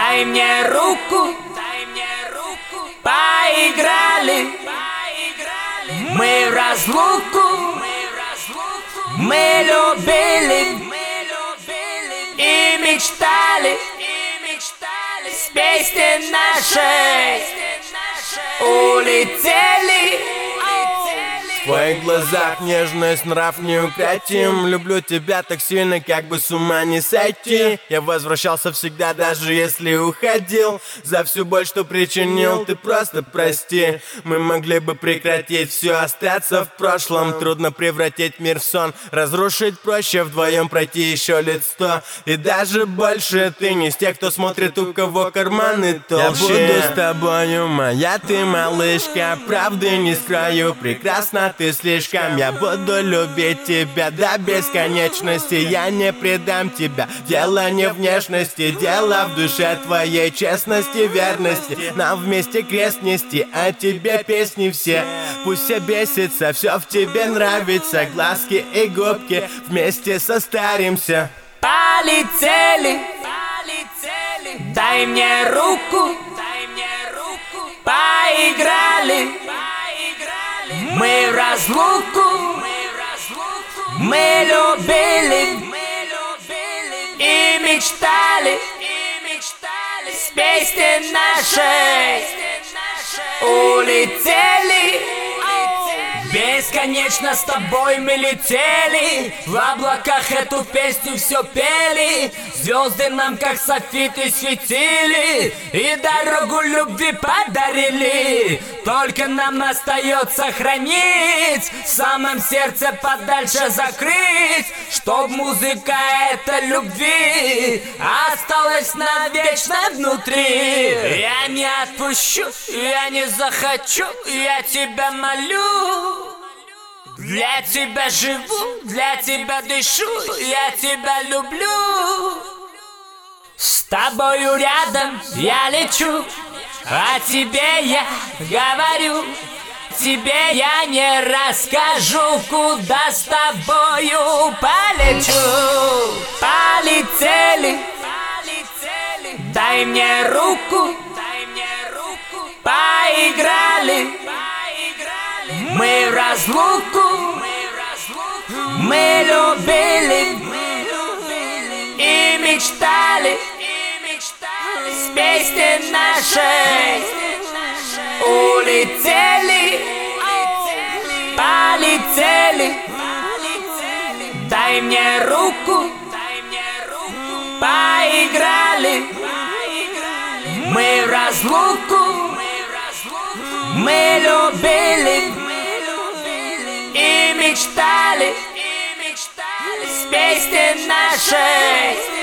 дай мне руку, поиграли, мы в разлуку, мы любили и мечтали, с песни нашей улетели. В твоих глазах нежность, нрав неукротим. Люблю тебя так сильно, как бы с ума не сойти. Я возвращался всегда, даже если уходил. За всю боль, что причинил, ты просто прости. Мы могли бы прекратить все, остаться в прошлом. Трудно превратить мир в сон, разрушить проще, вдвоем пройти еще лет 100 и даже больше. Ты не из тех, кто смотрит, у кого карманы толще. Я буду с тобою, моя ты малышка, правды не скрою, прекрасно ты слишком. Я буду любить тебя до бесконечности, я не предам тебя. Дело не в внешности, дело в душе твоей, честности, верности. Нам вместе крест нести, а тебе песни все. Пусть все бесится, все в тебе нравится. Глазки и губки, вместе состаримся. Полетели, дай мне руку, поиграли, мы в разлуку, мы любили и мечтали, с песни нашей улетели. Бесконечно с тобой мы летели, в облаках эту песню все пели. Звезды нам как софиты светили и дорогу любви подарили. Только нам остается хранить, в самом сердце подальше закрыть, чтоб музыка этой любви осталась навечно внутри. Я не отпущу, я не захочу, я тебя молю. Для тебя живу, для тебя дышу, я тебя люблю. С тобою рядом я лечу, о тебе я говорю. Тебе я не расскажу, куда с тобою полечу. Полетели, дай мне руку, поиграли, мы в разлуку, мы любили и мечтали, с песни нашей улетели. Полетели, дай мне руку, поиграли, мы в разлуку, мы любили и мечтали, с песни нашей